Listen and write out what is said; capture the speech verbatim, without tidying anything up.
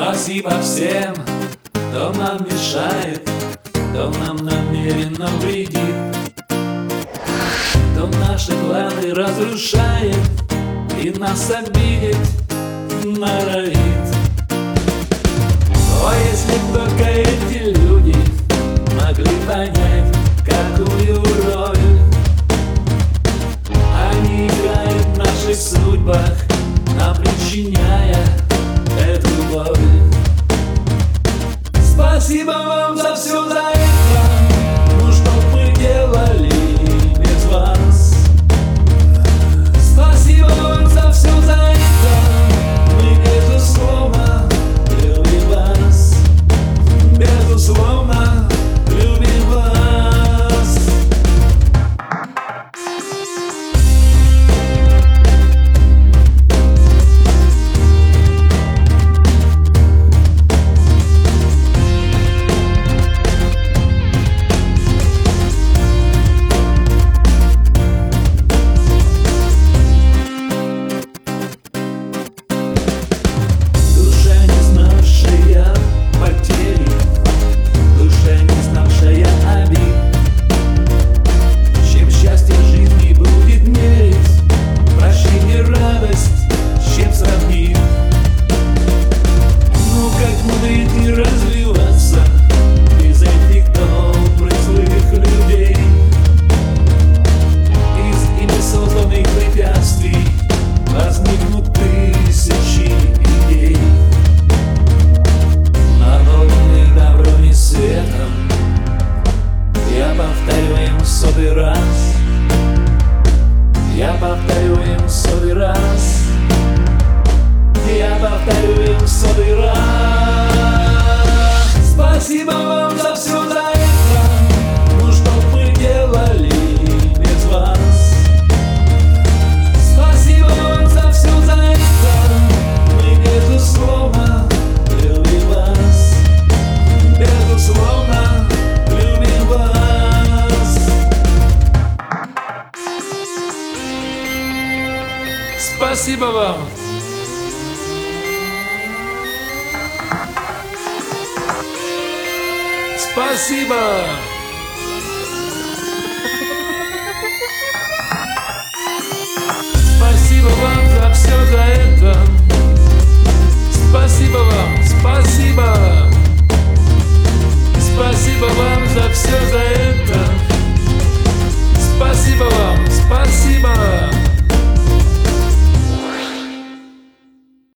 Спасибо всем, кто нам мешает, кто нам намеренно вредит, кто наши планы разрушает и нас обидеть норовит. О, если б только эти люди могли понять, какую роль они играют в наших судьбах, нам причиняя эту боль. Спасибо вам за все, за это, ну что мы делали без вас. Спасибо вам за все, за это, мы безусловно любим вас, безусловно любим вас. Я повторю им сотый раз, я повторю им сотый раз. Спасибо вам за все, за это, ну что мы делали без вас. Спасибо вам за все, за это, мы безусловно любим вас, безусловно любим вас. Спасибо вам. Спасибо. Спасибо вам за все, за это. Спасибо вам. Спасибо. Спасибо вам за все, за это. Спасибо вам.